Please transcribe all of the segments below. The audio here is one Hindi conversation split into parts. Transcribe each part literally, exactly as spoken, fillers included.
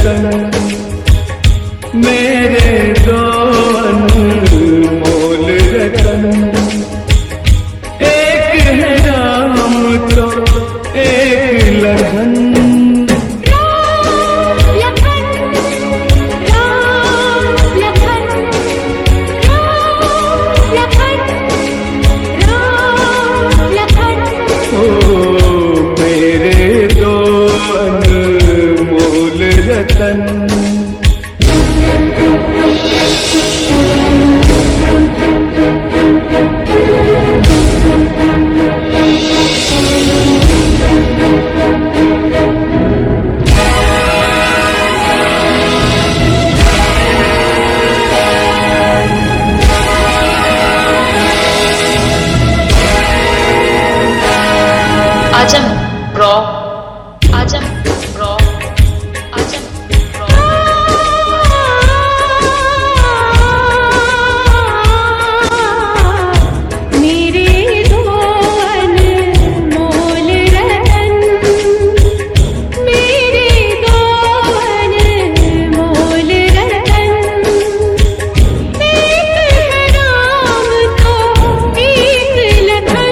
रतन मेरे दो अनमोल रतन। एक है राम तो एक लखन। आजम रॉ आजम रॉ आजम रॉ। मेरे दो अनमोल रतन मेरे दो अनमोल रतन। एक है राम तो एक लखन।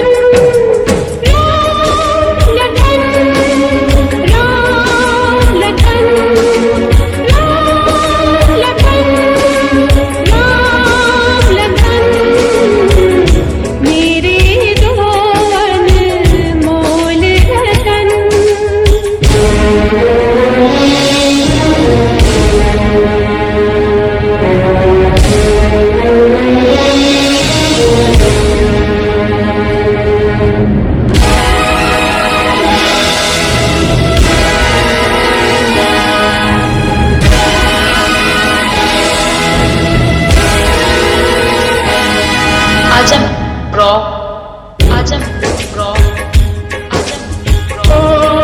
आजम रॉ आजम रॉ आजम रॉ।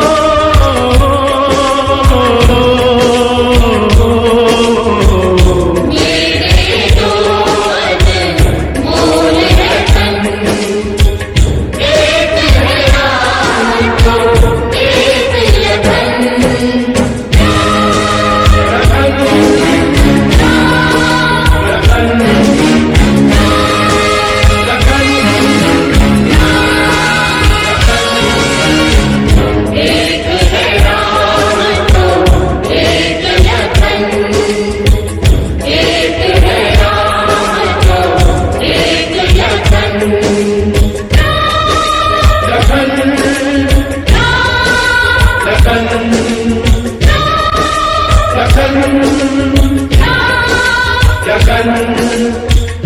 मेरे दो अनमोल रतन एक है राम तो एक लखन। लखन